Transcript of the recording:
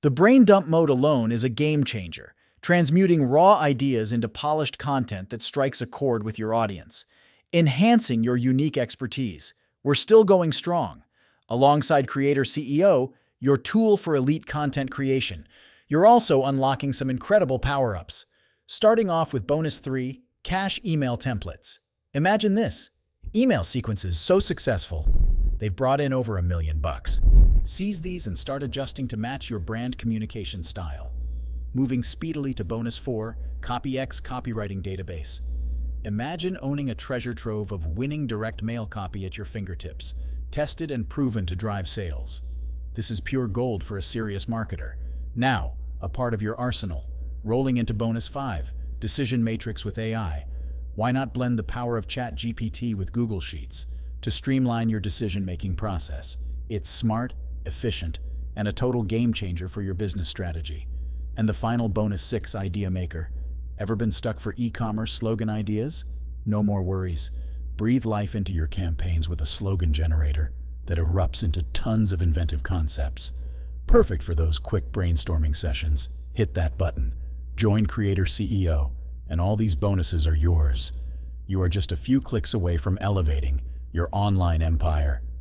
The brain dump mode alone is a game changer, transmuting raw ideas into polished content that strikes a chord with your audience, enhancing your unique expertise. We're still going strong. Alongside Creator CEO, your tool for elite content creation, you're also unlocking some incredible power-ups. Starting off with Bonus 3, Cache Email Templates. Imagine this. Email sequences so successful, they've brought in over $1 million. Seize these and start adjusting to match your brand communication style. Moving speedily to Bonus 4, CopyX Copywriting Database. Imagine owning a treasure trove of winning direct mail copy at your fingertips, tested and proven to drive sales. This is pure gold for a serious marketer. Now, a part of your arsenal. Rolling into Bonus 5, Decision Matrix with AI. Why not blend the power of ChatGPT with Google Sheets to streamline your decision-making process? It's smart, efficient, and a total game changer for your business strategy. And the final Bonus 6, Idea Maker. Ever been stuck for e-commerce slogan ideas? No more worries. Breathe life into your campaigns with a slogan generator that erupts into tons of inventive concepts. Perfect for those quick brainstorming sessions. Hit that button. Join Creator CEO, and all these bonuses are yours. You are just a few clicks away from elevating your online empire.